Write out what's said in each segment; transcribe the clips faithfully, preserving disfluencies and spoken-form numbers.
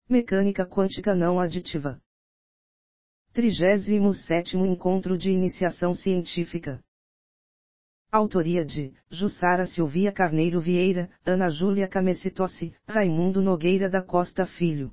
Mecânica quântica não aditiva. trigésimo sétimo Encontro de Iniciação Científica. Autoria de Jussara Silvia Carneiro Vieira, Ana Júlia Camecitossi, Raimundo Nogueira da Costa Filho.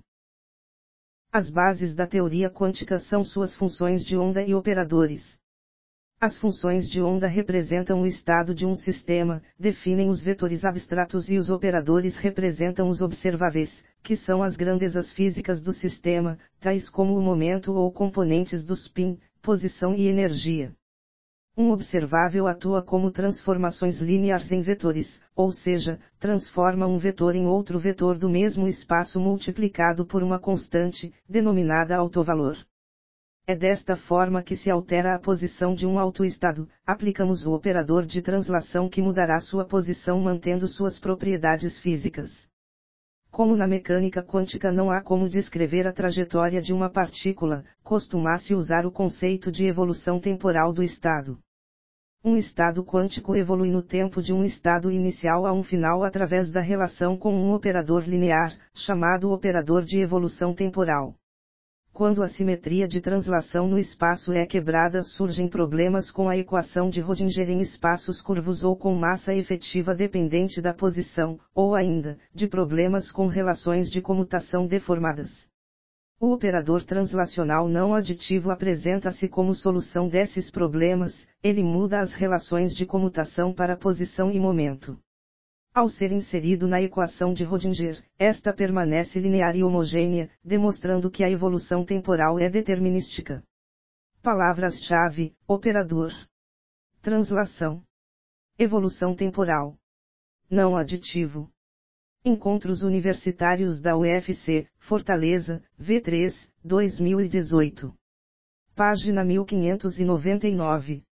As bases da teoria quântica são suas funções de onda e operadores. As funções de onda representam o estado de um sistema, definem os vetores abstratos e os operadores representam os observáveis, que são as grandezas físicas do sistema, tais como o momento ou componentes do spin, posição e energia. Um observável atua como transformações lineares em vetores, ou seja, transforma um vetor em outro vetor do mesmo espaço multiplicado por uma constante, denominada autovalor. É desta forma que se altera a posição de um autoestado, aplicamos o operador de translação que mudará sua posição mantendo suas propriedades físicas. Como na mecânica quântica não há como descrever a trajetória de uma partícula, costuma-se usar o conceito de evolução temporal do estado. Um estado quântico evolui no tempo de um estado inicial a um final através da relação com um operador linear, chamado operador de evolução temporal. Quando a simetria de translação no espaço é quebrada, surgem problemas com a equação de Rödinger em espaços curvos ou com massa efetiva dependente da posição, ou ainda, de problemas com relações de comutação deformadas. O operador translacional não aditivo apresenta-se como solução desses problemas, ele muda as relações de comutação para posição e momento. Ao ser inserido na equação de Rödinger, esta permanece linear e homogênea, demonstrando que a evolução temporal é determinística. Palavras-chave: operador, translação, evolução temporal, não aditivo. Encontros Universitários da U F C, Fortaleza, V três, dois mil e dezoito. Página mil quinhentos e noventa e nove.